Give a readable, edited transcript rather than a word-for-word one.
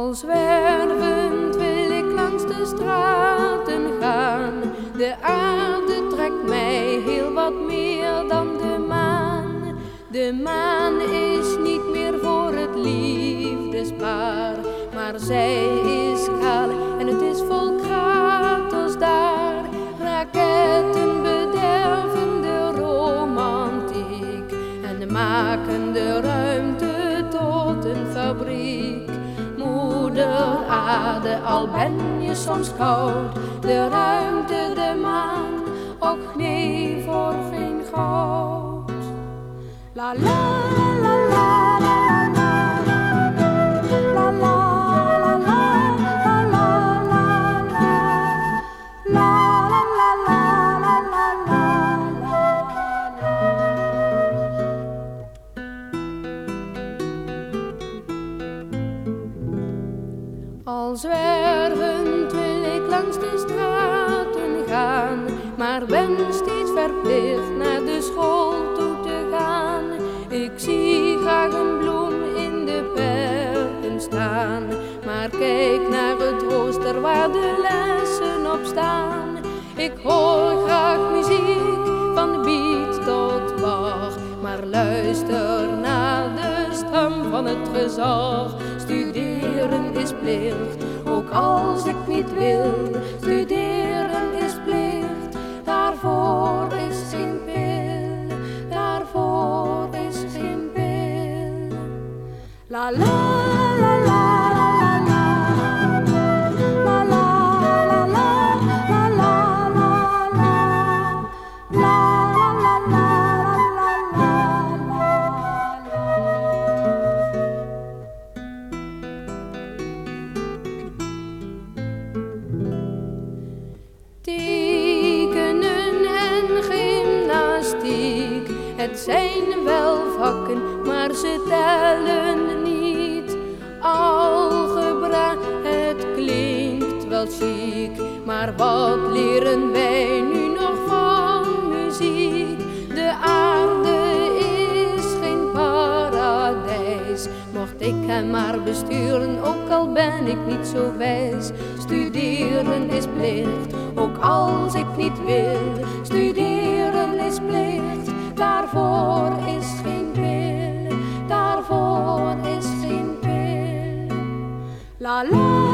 Al zwervend wil ik langs de straten gaan. De aarde trekt mij heel wat meer dan de maan. De maan is niet meer voor het liefdespaar, maar zij is kaal en het is vol kraters daar. Raketten bederven de romantiek en maken de ruimte tot een fabriek. Moeder aarde, al ben je soms koud, de ruimte, de maan, och nee, voor geen goud. La la la la la la la la la la la Al zwervend wil ik langs de straten gaan, maar ben steeds verplicht naar de school toe te gaan. Ik zie graag een bloem in de bergen staan, maar kijk naar het rooster waar de lessen op staan. Ik hoor graag muziek van Beat tot Bach, maar luister naar de stem van het gezag. Studeren is plicht, ook als ik niet wil. Studeren is plicht, daarvoor is geen pil. Daarvoor is geen pil. La la la la la la la la la la la la. Tekenen en gymnastiek, het zijn wel vakken, maar ze tellen niet. Algebra, het klinkt wel chic, maar wat leren wij nu nog van muziek? De aarde is geen paradijs, mocht ik hem maar besturen, ook al ben ik niet zo wijs. Studeren is plicht, ook als ik niet wil. Studeren is plicht, daarvoor is geen pil. Daarvoor is geen pil. La la.